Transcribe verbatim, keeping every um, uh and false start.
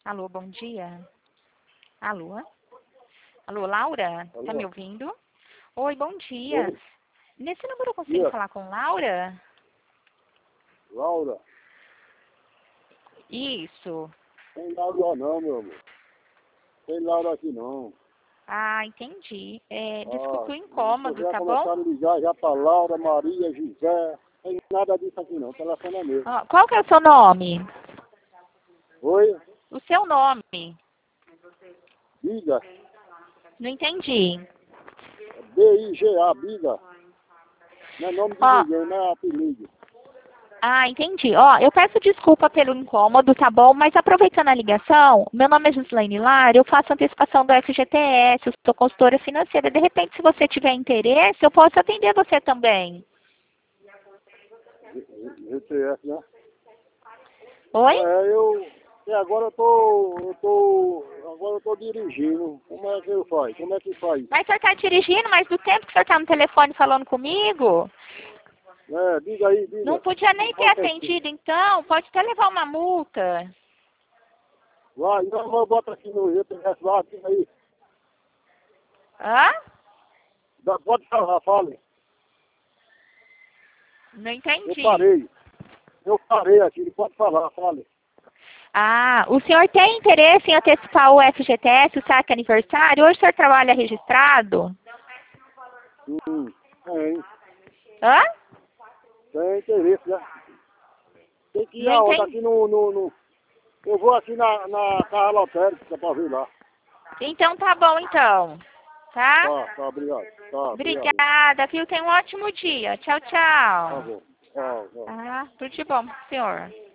Alô, bom dia. Alô? Alô, Laura? Alô? Tá me ouvindo? Oi, bom dia. Oi. Nesse número eu consigo Dia. falar com Laura? Laura? Isso. Tem Laura não, meu amor. Tem Laura aqui não. Ah, entendi. É, Ah, desculpe o vocês incômodo, já tá bom? começaram a ligar já pra Laura, Maria, José. Tem nada disso aqui não. O telefone é meu. Ó, qual que é o seu nome? Oi? O seu nome? Biga. Não entendi. B I G A, Biga. Não é nome de Ó, ninguém, não é apelido. ah, entendi. Ó, eu peço desculpa pelo incômodo, tá bom? Mas aproveitando a ligação, meu nome é Gislaine Lara, eu faço antecipação do F G T S, eu sou consultora financeira. De repente, se você tiver interesse, eu posso atender você também. G T S, né? Oi? É, eu... E agora eu tô... Eu tô... Agora eu tô dirigindo. Como é que eu faço? Como é que faz? Mas o senhor está dirigindo, mas do tempo que o senhor está no telefone falando comigo, É, diga aí, diga. não podia nem ter Qual que é isso? atendido, então. Pode até levar uma multa. Vai, então eu boto aqui no G P S lá, diga aí. Hã? Dá- Pode falar, fale. Não Eu entendi. parei. Eu parei aqui, pode falar, fale. Ah, o senhor tem interesse em antecipar o F G T S, o saque aniversário? Hoje o senhor trabalha registrado? Hum, tem. Hã? Tem interesse, né? Tem que ir Não aonde? entendi. Aqui no, no, no... Eu vou aqui na, na Casa Lotérica pra vir lá. Então tá bom, então. Tá? Tá, tá, obrigado. Tá, obrigado. Obrigada, viu? Tenha um ótimo dia. Tchau, Tá tchau. bom. Tá, tá. Ah, tudo de bom, senhor.